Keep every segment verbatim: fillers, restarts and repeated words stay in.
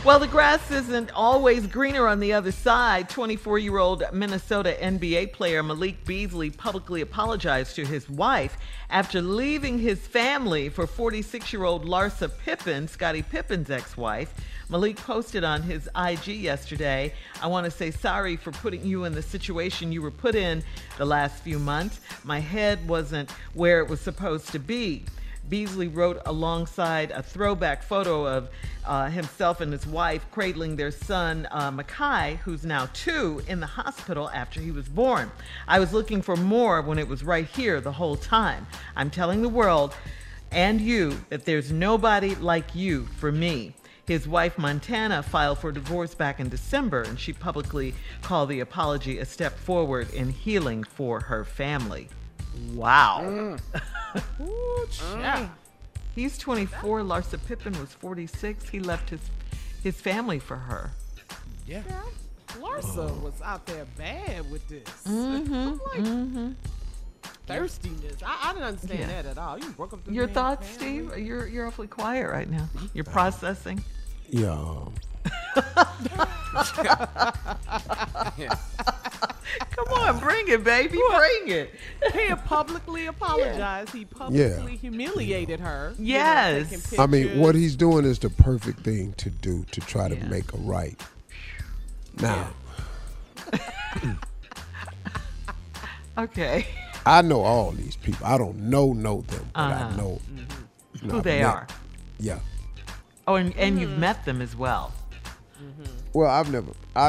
Well, the grass isn't always greener on the other side. twenty-four-year-old Minnesota N B A player Malik Beasley publicly apologized to his wife after leaving his family for forty-six-year-old Larsa Pippen, Scottie Pippen's ex-wife. Malik posted on his I G yesterday, "I want to say sorry for putting you in the situation you were put in the last few months. My head wasn't where it was supposed to be." Beasley wrote alongside a throwback photo of uh, himself and his wife cradling their son, uh, Makai, who's now two, in the hospital after he was born. "I was looking for more when it was right here the whole time. I'm telling the world and you that there's nobody like you for me." His wife, Montana, filed for divorce back in December, and she publicly called the apology a step forward in healing for her family. Wow. Mm. Ooh, mm. He's twenty-four. Larsa Pippen was forty-six. He left his his family for her. Yeah. yeah. Larsa oh. was out there bad with this. Mm-hmm. Like, mm-hmm. thirstiness. I, I didn't understand yeah. that at all. You broke up the Your thoughts, family? Steve? You're you're awfully quiet right now. You're processing. Yeah. yeah. Come on, bring it, baby, bring it. He publicly apologized. Yeah. He publicly yeah. humiliated her. Yes. You know, I mean, what he's doing is the perfect thing to do to try to yeah. make a right. Now. Yeah. Okay. I know all these people. I don't know know them, but uh-huh. I know mm-hmm. who they met. are. Yeah. Oh, and, and mm-hmm. you've met them as well. Mm-hmm. Well, I've never. I.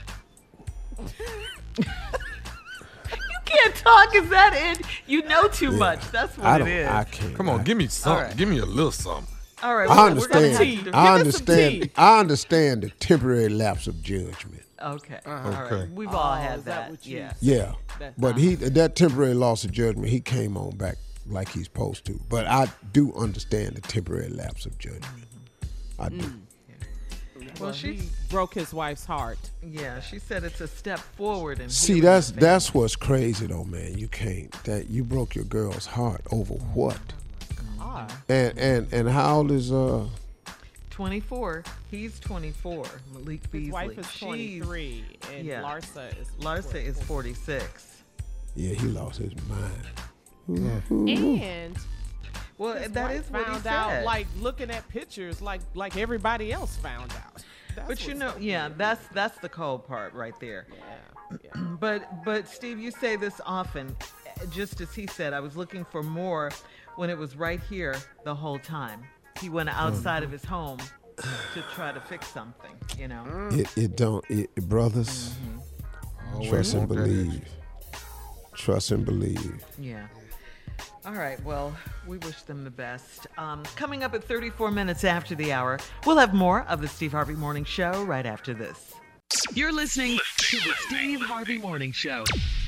You can't talk. Is that it? You know too yeah. much. That's what I don't, it is. I can't. Come on, I, give me something. Right. Give me a little something. All right. I well, understand. We're I understand. I understand the temporary lapse of judgment. Okay. Uh-huh. All right. Okay. We've all oh, had that. that yeah. Yeah. That's but he that temporary loss of judgment, he came on back like he's supposed to. But I do understand the temporary lapse of judgment. Mm-hmm. I do. Mm. Well, she broke his wife's heart. Yeah, she said it's a step forward. In See, that's that's what's crazy though, man. You can't that you broke your girl's heart over what? God. And and and how old is uh? twenty-four. He's twenty-four. Malik Beasley. His wife is twenty-three, She's, and yeah. Larsa is Larsa is forty-six. Yeah, he lost his mind. Yeah. And. Well, his that wife is what found he out, said. like looking at pictures, like like everybody else found out. That's but you know, yeah, that's that's the cold part right there. Yeah, yeah. But but Steve, you say this often, just as he said. I was looking for more when it was right here the whole time. He went outside mm-hmm. of his home to try to fix something. You know, it it don't it, brothers. Mm-hmm. Trust and believe. Trust and believe. Yeah. All right, well, we wish them the best. Um, coming up at thirty-four minutes after the hour, we'll have more of the Steve Harvey Morning Show right after this. You're listening to the Steve Harvey Morning Show.